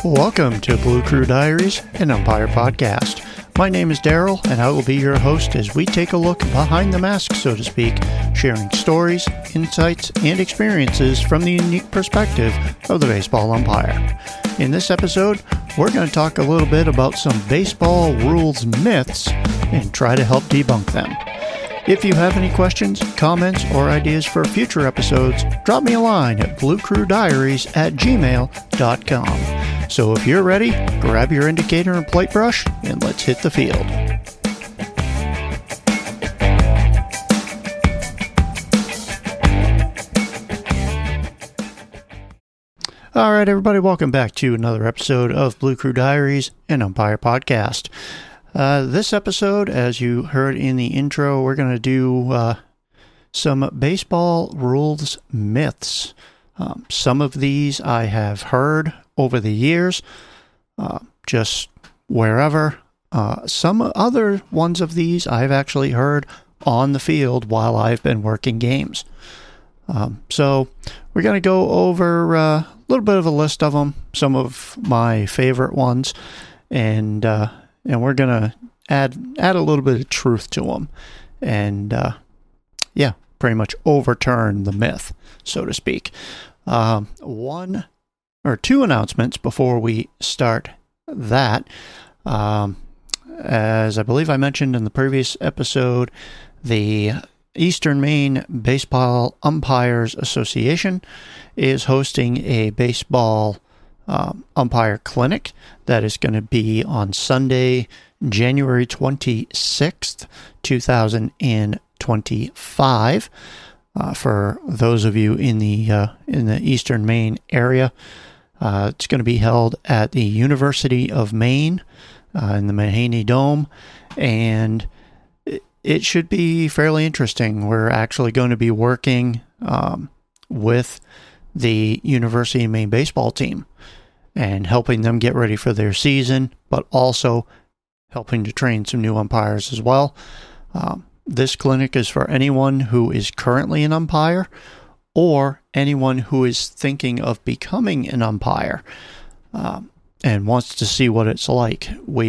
Welcome to Blue Crew Diaries, an umpire podcast. My name is Daryl, and I will be your host as we take a look behind the mask, so to speak, sharing stories, insights, and experiences from the unique perspective of the baseball umpire. In this episode, we're going to talk a little bit about some baseball rules myths and try to help debunk them. If you have any questions, comments, or ideas for future episodes, drop me a line at bluecrewdiaries@gmail.com. So if you're ready, grab your indicator and plate brush, and let's hit the field. All right, everybody, welcome back to another episode of Blue Crew Diaries, an umpire podcast. This episode, as you heard in the intro, we're going to do some baseball rules myths. Some of these I have heard over the years, just wherever. Some other ones of these I've actually heard on the field while I've been working games. So we're going to go over a little bit of a list of them, some of my favorite ones, and we're going to add a little bit of truth to them and, pretty much overturn the myth, so to speak. One or two announcements before we start that. As I believe I mentioned in the previous episode, the Eastern Maine Baseball Umpires Association is hosting a baseball umpire clinic that is going to be on Sunday, January 26th, 2025. For those of you in the Eastern Maine area, it's going to be held at the University of Maine in the Mahaney Dome, and it should be fairly interesting. We're actually going to be working with the University of Maine baseball team and helping them get ready for their season, but also helping to train some new umpires as well. This clinic is for anyone who is currently an umpire or anyone who is thinking of becoming an umpire and wants to see what it's like.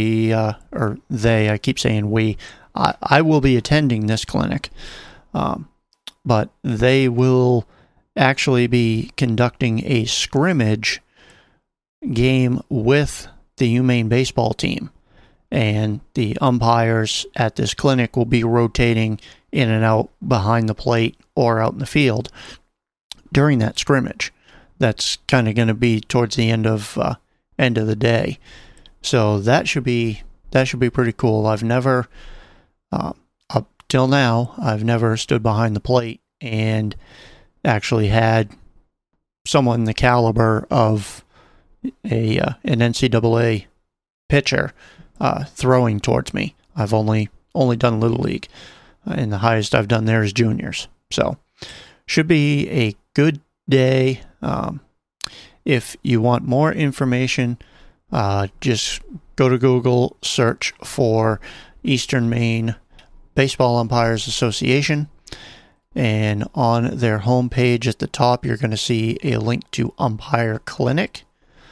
I keep saying we, I will be attending this clinic, but they will actually be conducting a scrimmage game with the UMaine baseball team. And the umpires at this clinic will be rotating in and out behind the plate or out in the field during that scrimmage. That's kind of going to be towards the end of the day. So that should be pretty cool. I've never, up till now, I've never stood behind the plate and actually had someone the caliber of an NCAA pitcher throwing towards me. I've only done Little League, and the highest I've done there is juniors. So should be a good day. If you want more information, just go to Google, search for Eastern Maine Baseball Umpires Association, and on their homepage at the top, you're going to see a link to Umpire Clinic.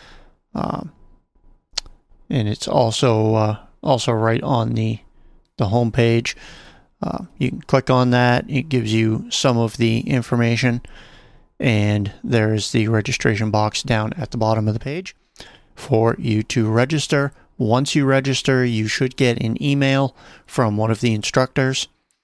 And it's also right on the homepage. You can click on that. It gives you some of the information, and there's the registration box down at the bottom of the page for you to register. Once you register, you should get an email from one of the instructors,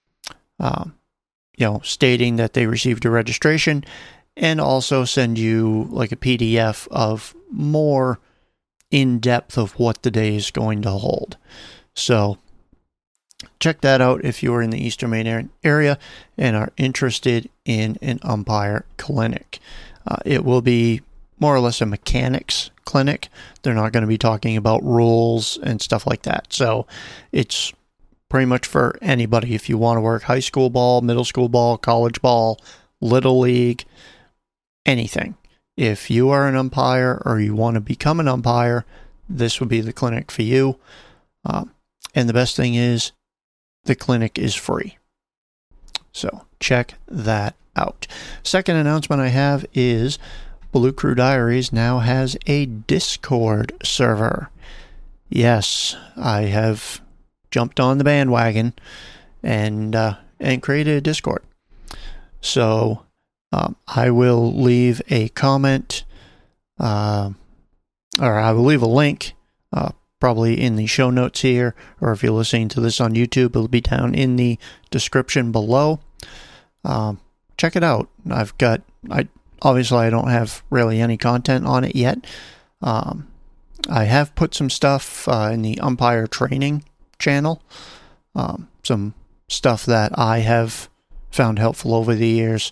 stating that they received your registration, and also send you like a PDF of more in depth of what the day is going to hold. So check that out if you are in the Eastern Maine area and are interested in an umpire clinic. It will be more or less a mechanics clinic. They're not going to be talking about rules and stuff like that. So it's pretty much for anybody. If you want to work high school ball, middle school ball, college ball, Little League, anything. If you are an umpire or you want to become an umpire, this would be the clinic for you. And the best thing is, the clinic is free. So check that out. Second announcement I have is Blue Crew Diaries now has a Discord server. Yes, I have jumped on the bandwagon and created a Discord. So I will leave a comment, or I will leave a link, probably in the show notes here, or if you're listening to this on YouTube, it'll be down in the description below. Check it out. Obviously I don't have really any content on it yet. I have put some stuff in the umpire training channel, some stuff that I have found helpful over the years.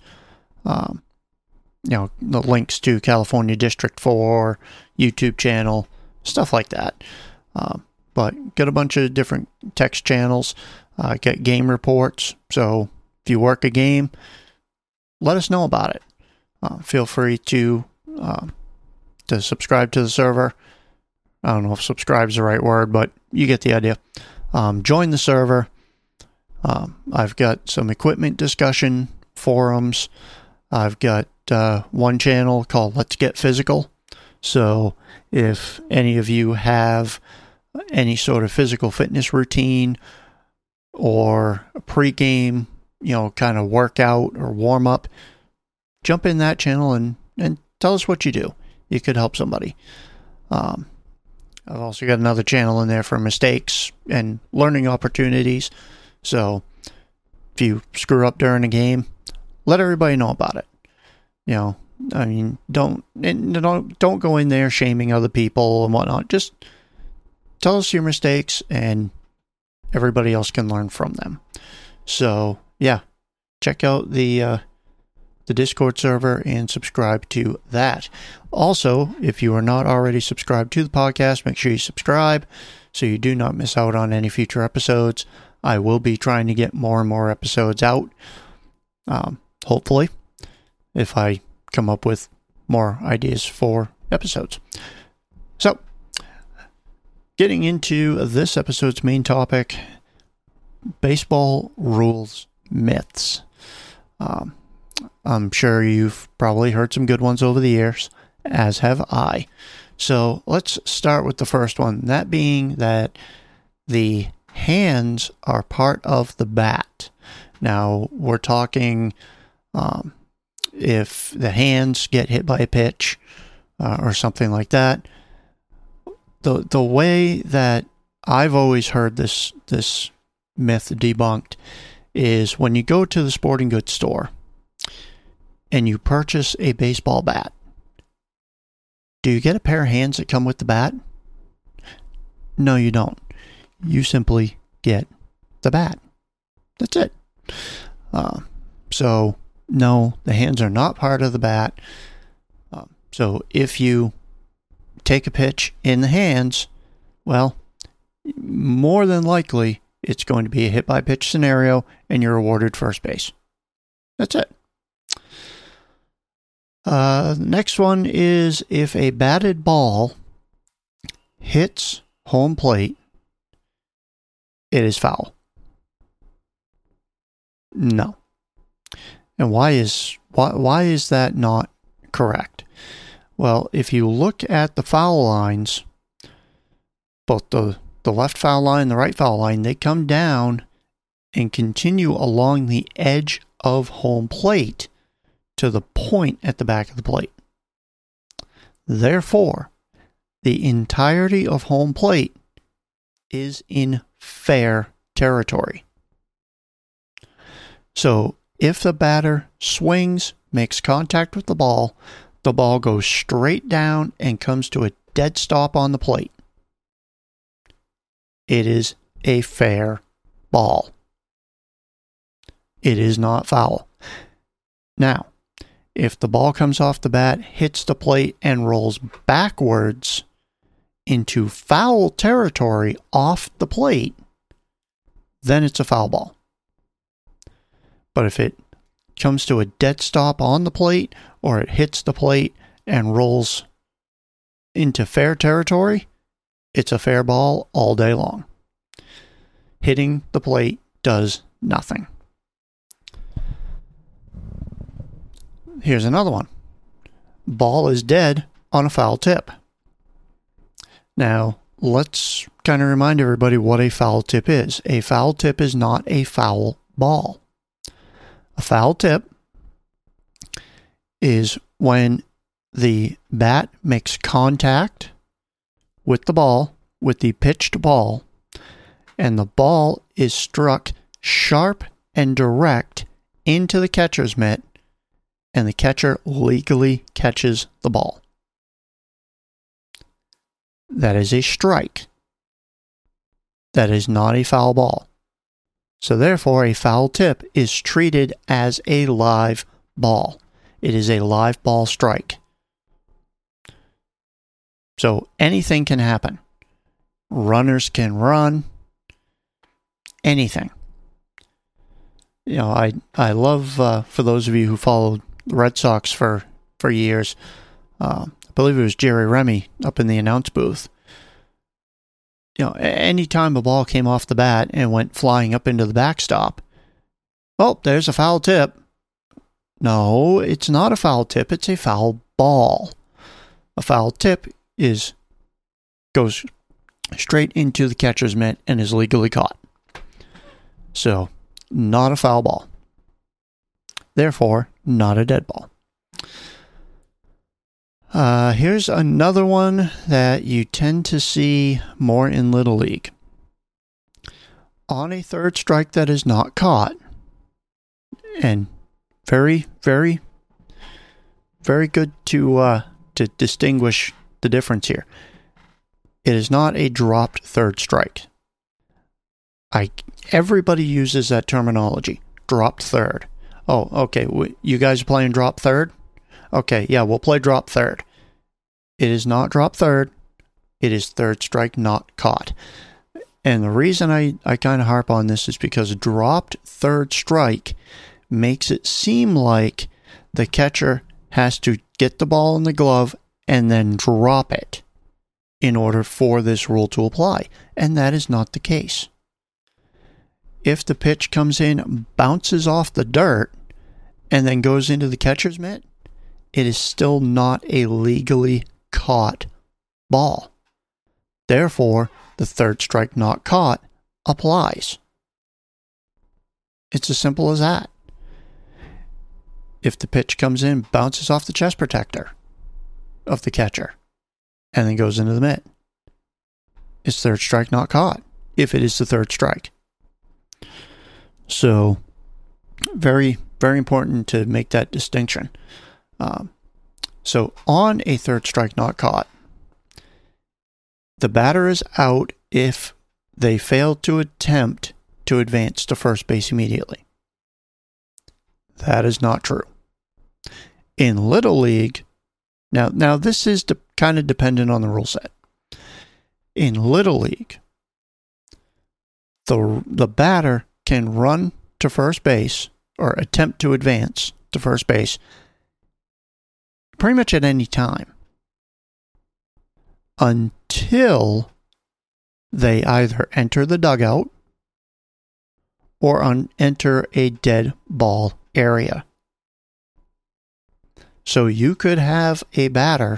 The links to California District 4 YouTube channel, stuff like that. But got a bunch of different text channels, get game reports. So if you work a game, let us know about it. Feel free to subscribe to the server. I don't know if subscribe is the right word, but you get the idea. Join the server. I've got some equipment discussion forums. I've got one channel called Let's Get Physical. So if any of you have any sort of physical fitness routine or a pregame, kind of workout or warm up, jump in that channel and tell us what you do. You could help somebody. I've also got another channel in there for mistakes and learning opportunities. So if you screw up during a game, let everybody know about it. Don't go in there shaming other people and whatnot. Just tell us your mistakes and everybody else can learn from them. So yeah, check out the Discord server and subscribe to that. Also, if you are not already subscribed to the podcast, make sure you subscribe so you do not miss out on any future episodes. I will be trying to get more and more episodes out. Hopefully, if I come up with more ideas for episodes. So, getting into this episode's main topic, baseball rules myths. I'm sure you've probably heard some good ones over the years, as have I. So let's start with the first one, that being that the hands are part of the bat. Now, we're talking if the hands get hit by a pitch or something like that. The way that I've always heard this myth debunked is when you go to the sporting goods store and you purchase a baseball bat, do you get a pair of hands that come with the bat? No, you don't. You simply get the bat. That's it. So, no, the hands are not part of the bat. So, if you take a pitch in the hands, well, more than likely, it's going to be a hit-by-pitch scenario, and you're awarded first base. That's it. Next one is if a batted ball hits home plate, it is foul. No. And why is that not correct? Well, if you look at the foul lines, both the left foul line and the right foul line, they come down and continue along the edge of home plate to the point at the back of the plate. Therefore, the entirety of home plate is in fair territory. So, if the batter swings, makes contact with the ball goes straight down and comes to a dead stop on the plate. It is a fair ball. It is not foul. Now, if the ball comes off the bat, hits the plate, and rolls backwards into foul territory off the plate, then it's a foul ball. But if it comes to a dead stop on the plate, or it hits the plate and rolls into fair territory, it's a fair ball all day long. Hitting the plate does nothing. Here's another one. ball is dead on a foul tip. Now, let's kind of remind everybody what a foul tip is. A foul tip is not a foul ball. A foul tip is when the bat makes contact with the ball, with the pitched ball, and the ball is struck sharp and direct into the catcher's mitt, and the catcher legally catches the ball. That is a strike. That is not a foul ball. So therefore, a foul tip is treated as a live ball. It is a live ball strike. So anything can happen. Runners can run. Anything. You know, I love, for those of you who followed the Red Sox for years, I believe it was Jerry Remy up in the announce booth. You know, anytime a ball came off the bat and went flying up into the backstop, oh, there's a foul tip. No, it's not a foul tip. It's a foul ball. A foul tip goes straight into the catcher's mitt and is legally caught. So, not a foul ball. Therefore, not a dead ball. Here's another one that you tend to see more in Little League. On a third strike that is not caught, and very, very, very good to distinguish the difference here. It is not a dropped third strike. Everybody uses that terminology, dropped third. Oh, okay, you guys are playing drop third? Okay, yeah, we'll play drop third. It is not drop third. It is third strike not caught. And the reason I kind of harp on this is because dropped third strike makes it seem like the catcher has to get the ball in the glove and then drop it in order for this rule to apply. And that is not the case. If the pitch comes in, bounces off the dirt, and then goes into the catcher's mitt, it is still not a legally caught ball. Therefore, the third strike not caught applies. It's as simple as that. If the pitch comes in, bounces off the chest protector of the catcher, and then goes into the mitt, it's third strike not caught, if it is the third strike. So, very, very important to make that distinction. So, on a third strike not caught, the batter is out if they fail to attempt to advance to first base immediately. That is not true. In Little League, now this is kind of dependent on the rule set. In Little League, the batter can run to first base or attempt to advance to first base pretty much at any time until they either enter the dugout or enter a dead ball area. So you could have a batter,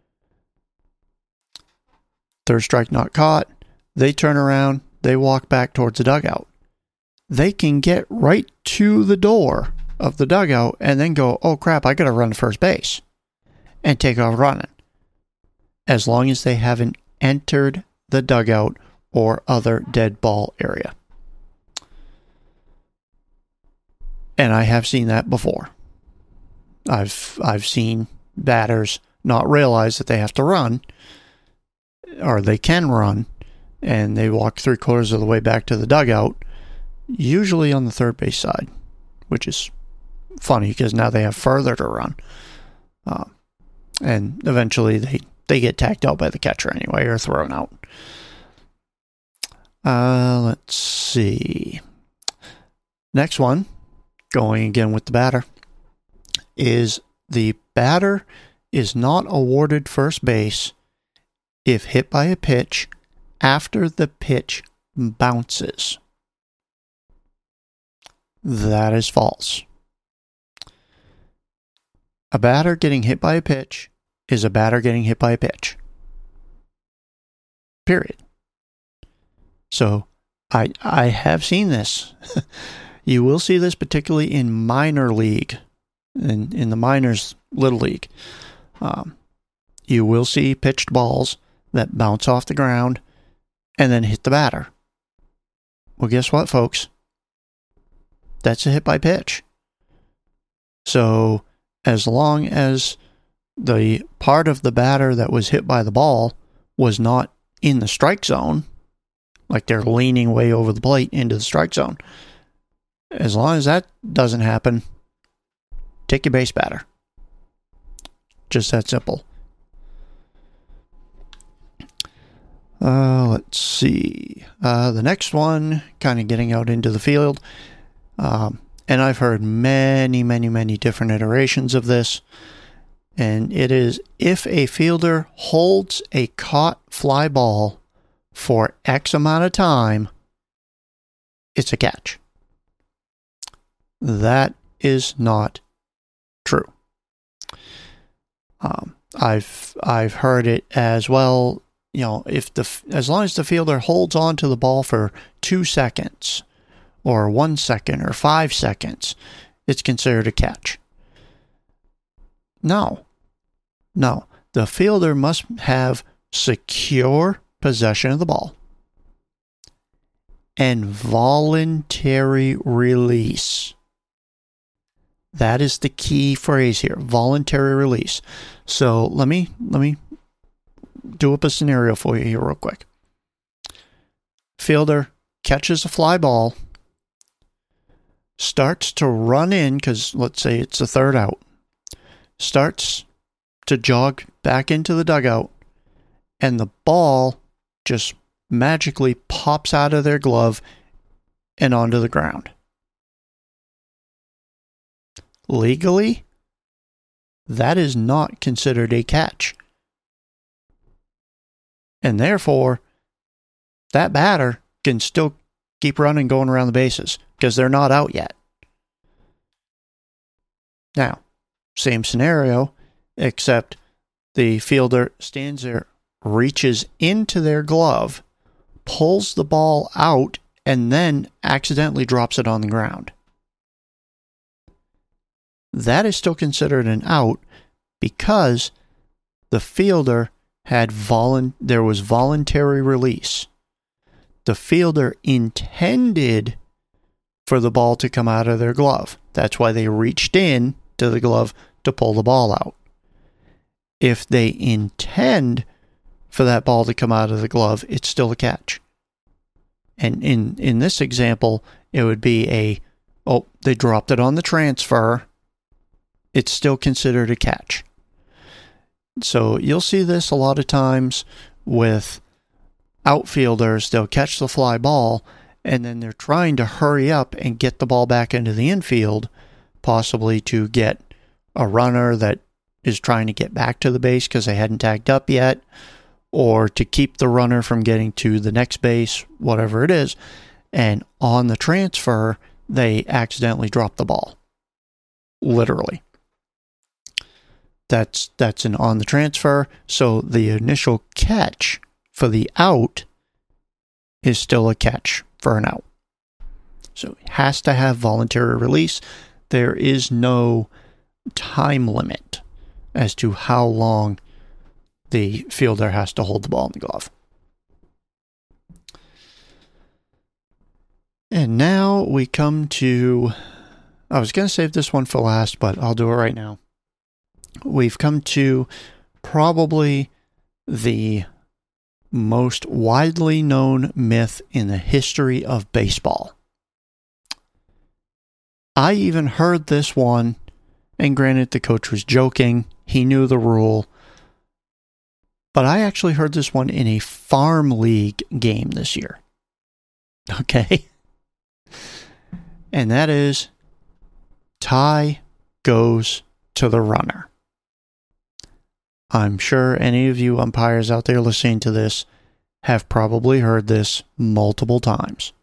third strike not caught, they turn around, they walk back towards the dugout. They can get right to the door of the dugout and then go, oh crap, I gotta run to first base, and take off running. As long as they haven't entered the dugout or other dead ball area. And I have seen that before. I've seen batters not realize that they have to run, or they can run, and they walk 3/4 of the way back to the dugout, usually on the third base side, which is funny because now they have further to run. And eventually they get tagged out by the catcher anyway, or thrown out. Let's see. Next one, going again with the batter, is the batter is not awarded first base if hit by a pitch after the pitch bounces. That is false. A batter getting hit by a pitch is a batter getting hit by a pitch. Period. So I have seen this. You will see this particularly in minor league, in the minors, little league. You will see pitched balls that bounce off the ground and then hit the batter. Well, guess what, folks? That's a hit by pitch. So as long as the part of the batter that was hit by the ball was not in the strike zone, like they're leaning way over the plate into the strike zone, as long as that doesn't happen, take your base batter. Just that simple. Let's see. The next one, kind of getting out into the field. And I've heard many different iterations of this. And it is, if a fielder holds a caught fly ball for X amount of time, it's a catch. That is not true. I've heard it as well. You know, as long as the fielder holds on to the ball for 2 seconds, or 1 second, or 5 seconds, it's considered a catch. No. The fielder must have secure possession of the ball and voluntary release. That is the key phrase here, voluntary release. So let me do up a scenario for you here real quick. Fielder catches a fly ball, starts to run in, because let's say it's the third out, starts to jog back into the dugout, and the ball just magically pops out of their glove and onto the ground. Legally, that is not considered a catch. And therefore, that batter can still keep running, going around the bases, because they're not out yet. Now, same scenario, except the fielder stands there, reaches into their glove, pulls the ball out, and then accidentally drops it on the ground. That is still considered an out because the fielder there was voluntary release. The fielder intended for the ball to come out of their glove. That's why they reached in to the glove to pull the ball out. If they intend for that ball to come out of the glove, it's still a catch. And in this example, it would be they dropped it on the transfer. It's still considered a catch. So you'll see this a lot of times with outfielders. They'll catch the fly ball, and then they're trying to hurry up and get the ball back into the infield, possibly to get a runner that is trying to get back to the base because they hadn't tagged up yet, or to keep the runner from getting to the next base, whatever it is. And on the transfer, they accidentally drop the ball. Literally. That's an on the transfer. So the initial catch for the out is still a catch for an out. So it has to have voluntary release. There is no time limit as to how long the fielder has to hold the ball in the glove. And now we come to, I was going to save this one for last, but I'll do it right now. We've come to probably the most widely known myth in the history of baseball. I even heard this one, and granted the coach was joking, he knew the rule, but I actually heard this one in a farm league game this year. Okay? And that is, tie goes to the runner. I'm sure any of you umpires out there listening to this have probably heard this multiple times.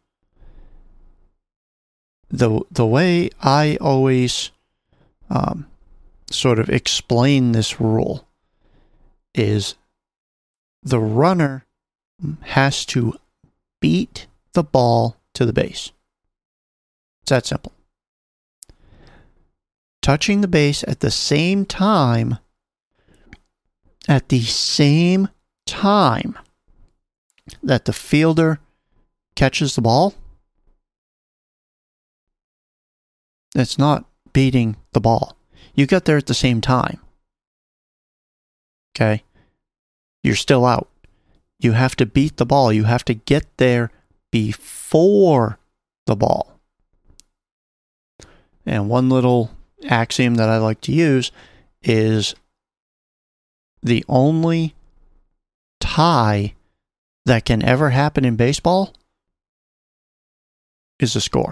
The way I always sort of explain this rule is the runner has to beat the ball to the base. It's that simple. Touching the base at the same time that the fielder catches the ball, it's not beating the ball. You got there at the same time. Okay? You're still out. You have to beat the ball. You have to get there before the ball. And one little axiom that I like to use is the only tie that can ever happen in baseball is a score.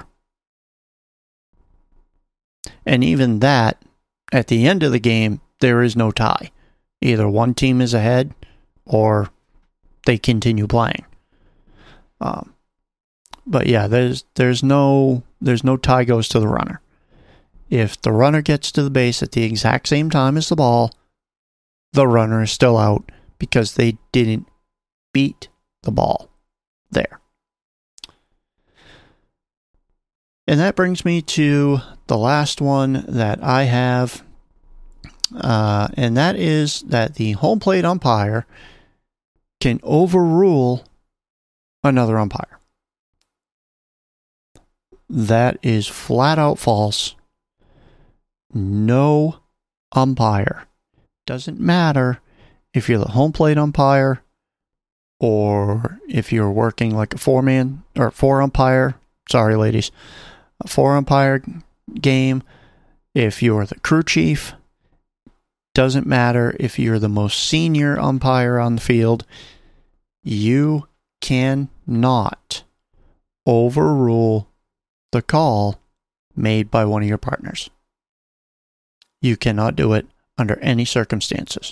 And even that, at the end of the game, there is no tie. Either one team is ahead or they continue playing. But yeah, there's no tie goes to the runner. If the runner gets to the base at the exact same time as the ball, the runner is still out because they didn't beat the ball there. And that brings me to the last one that I have, and that is that the home plate umpire can overrule another umpire. That is flat out false. No umpire. Doesn't matter if you're the home plate umpire or if you're working like a four umpire. Sorry, ladies. A 4-umpire game. If you're the crew chief. Doesn't matter if you're the most senior umpire on the field. You cannot overrule the call made by one of your partners. You cannot do it under any circumstances.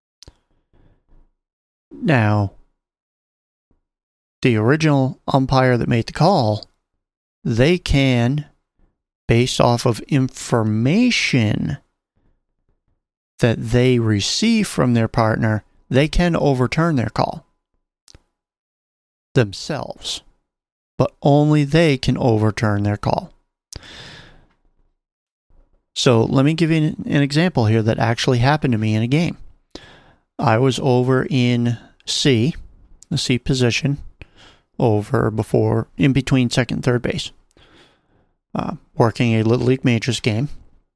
Now, the original umpire that made the call, they can, based off of information that they receive from their partner, they can overturn their call themselves. But only they can overturn their call. So let me give you an example here that actually happened to me in a game. I was over in C, the C position, in between second and third base, working a Little League Majors game.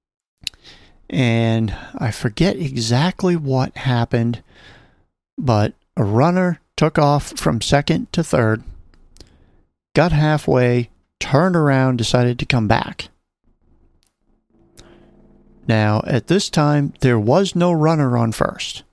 And I forget exactly what happened, but a runner took off from second to third, got halfway, turned around, decided to come back. Now, at this time, there was no runner on first.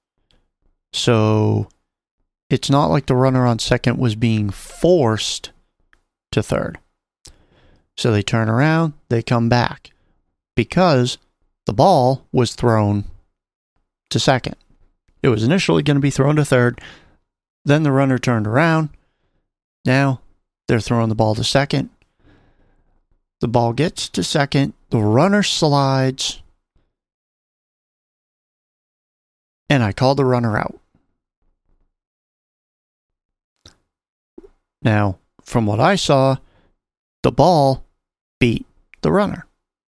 So, it's not like the runner on second was being forced to third. So they turn around, they come back. Because the ball was thrown to second. It was initially going to be thrown to third. Then the runner turned around. Now, they're throwing the ball to second. The ball gets to second. The runner slides. And I called the runner out. Now, from what I saw, the ball beat the runner.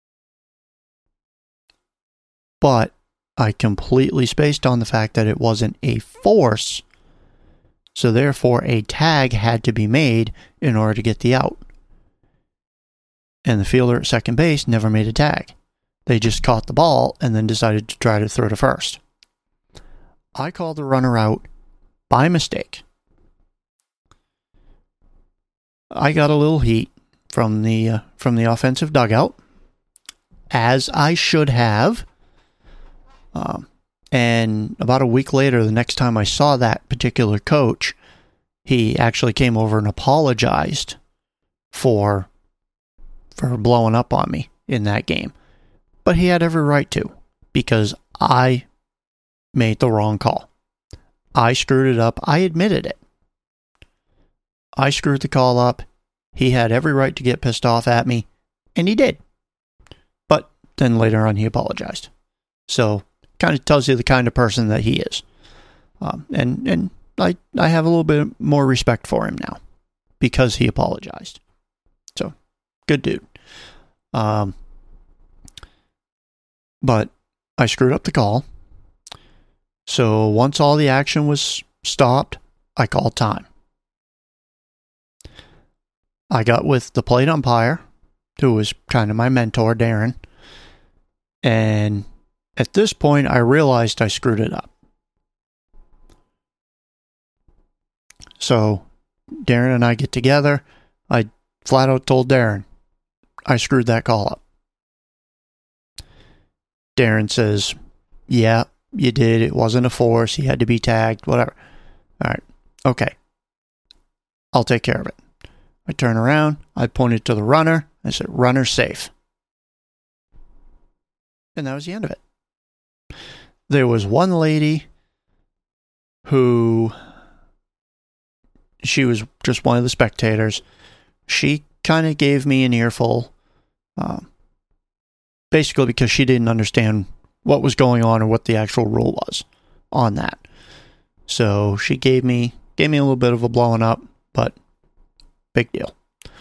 But I completely spaced on the fact that it wasn't a force. So therefore, a tag had to be made in order to get the out. And the fielder at second base never made a tag. They just caught the ball and then decided to try to throw to first. I called the runner out by mistake. I got a little heat from the offensive dugout, as I should have. And about a week later, the next time I saw that particular coach, he actually came over and apologized for blowing up on me in that game. But he had every right to, because I made the wrong call. I screwed it up. I admitted it. I screwed the call up. He had every right to get pissed off at me, and he did. But then later on, he apologized. So kind of tells you the kind of person that he is. And I have a little bit more respect for him now because he apologized. So, good dude. But I screwed up the call. So once all the action was stopped, I called time. I got with the plate umpire, who was kind of my mentor, Darren. And at this point, I realized I screwed it up. So Darren and I get together. I flat out told Darren, I screwed that call up. Darren says, yeah, you did. It wasn't a force. He had to be tagged, whatever. All right. Okay. I'll take care of it. I turn around. I pointed to the runner. I said, runner safe. And that was the end of it. There was one lady who, she was just one of the spectators. She kind of gave me an earful, basically because she didn't understand what was going on or what the actual rule was on that. So she gave me a little bit of a blowing up, but big deal.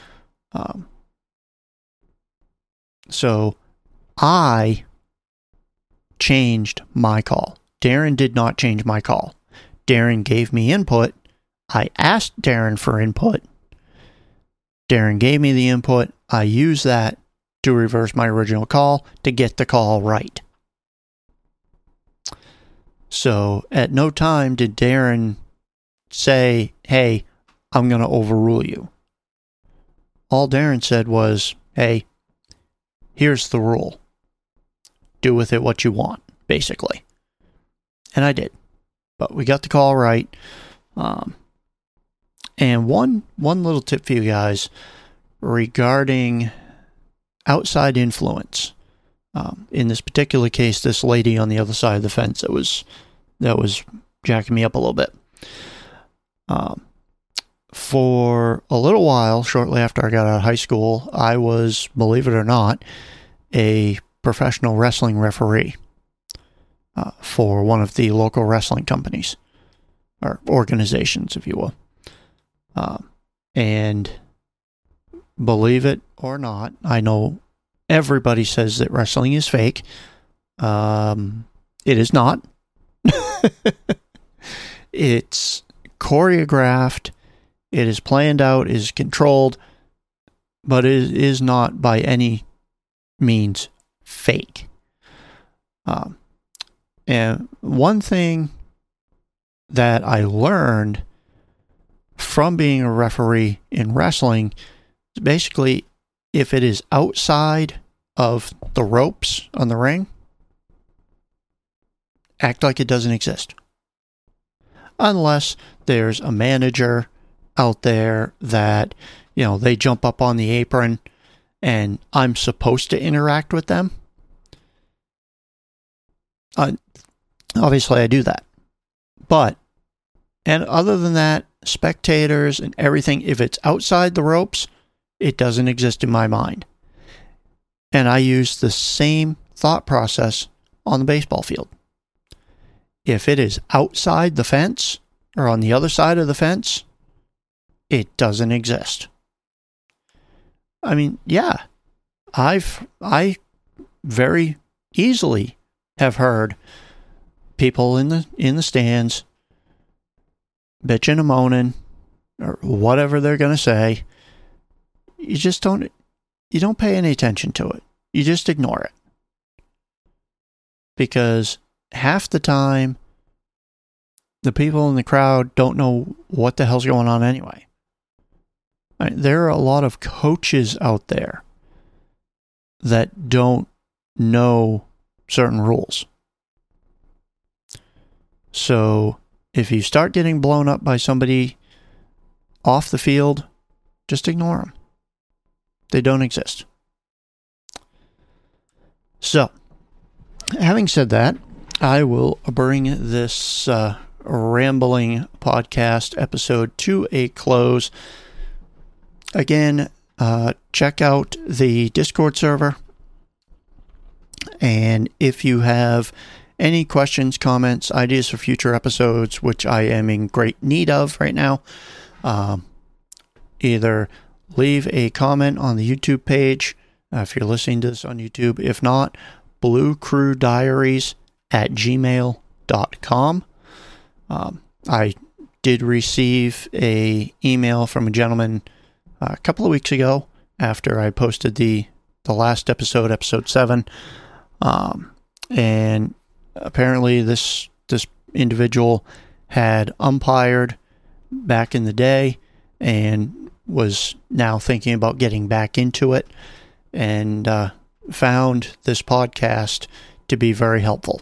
So I changed my call. Darren did not change my call. Darren gave me input. I asked Darren for input. Darren gave me the input. I used that to reverse my original call to get the call right. So at no time did Darren say, hey, I'm going to overrule you. All Darren said was, hey, here's the rule. Do with it what you want, basically. And I did. But we got the call right. And one little tip for you guys regarding outside influence. In this particular case, this lady on the other side of the fence that was jacking me up a little bit. For a little while, shortly after I got out of high school, I was, believe it or not, a professional wrestling referee for one of the local wrestling companies, or organizations, if you will. And believe it or not, I know everybody says that wrestling is fake. It is not. It's choreographed. It is planned out, is controlled, but it is not by any means fake. And one thing that I learned from being a referee in wrestling is basically if it is outside of the ropes on the ring, act like it doesn't exist. Unless there's a manager out there that, you know, they jump up on the apron and I'm supposed to interact with them. Obviously, I do that. But, and other than that, spectators and everything, if it's outside the ropes, it doesn't exist in my mind. And I use the same thought process on the baseball field. If it is outside the fence or on the other side of the fence, it doesn't exist. I mean, yeah, I very easily have heard people in the stands bitching and moaning or whatever they're going to say. You just don't pay any attention to it. You just ignore it. Because half the time, the people in the crowd don't know what the hell's going on anyway. I mean, there are a lot of coaches out there that don't know certain rules. So if you start getting blown up by somebody off the field, just ignore them. They don't exist. So, having said that, I will bring this rambling podcast episode to a close. Again, check out the Discord server. And if you have any questions, comments, ideas for future episodes, which I am in great need of right now, either leave a comment on the YouTube page if you're listening to this on YouTube. If not, bluecrewdiaries@gmail.com. I did receive a email from a gentleman a couple of weeks ago after I posted the last episode, episode 7. And apparently this individual had umpired back in the day and was now thinking about getting back into it, and found this podcast to be very helpful.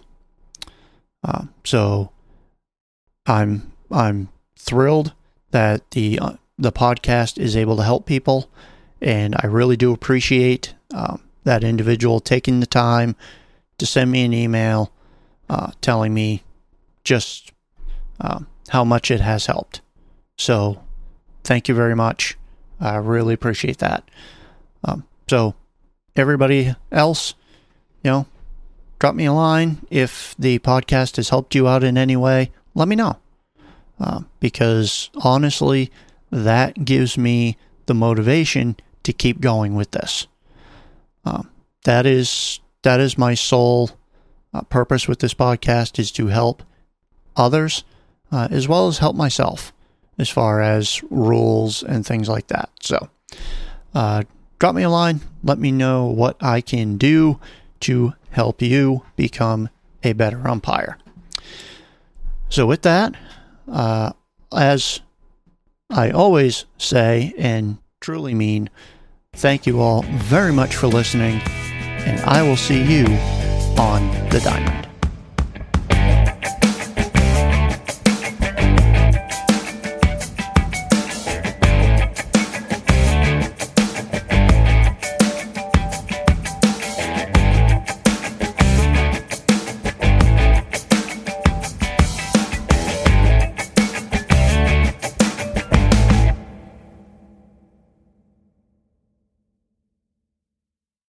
So I'm thrilled that the podcast is able to help people, and I really do appreciate that individual taking the time to send me an email telling me just how much it has helped. So thank you very much. I really appreciate that. So everybody else, drop me a line. If the podcast has helped you out in any way, let me know. Because honestly, that gives me the motivation to keep going with this. That is my sole purpose with this podcast, is to help others as well as help myself as far as rules and things like that. So drop me a line. Let me know what I can do to help you become a better umpire. So with that, as I always say and truly mean, thank you all very much for listening, and I will see you on the diamond.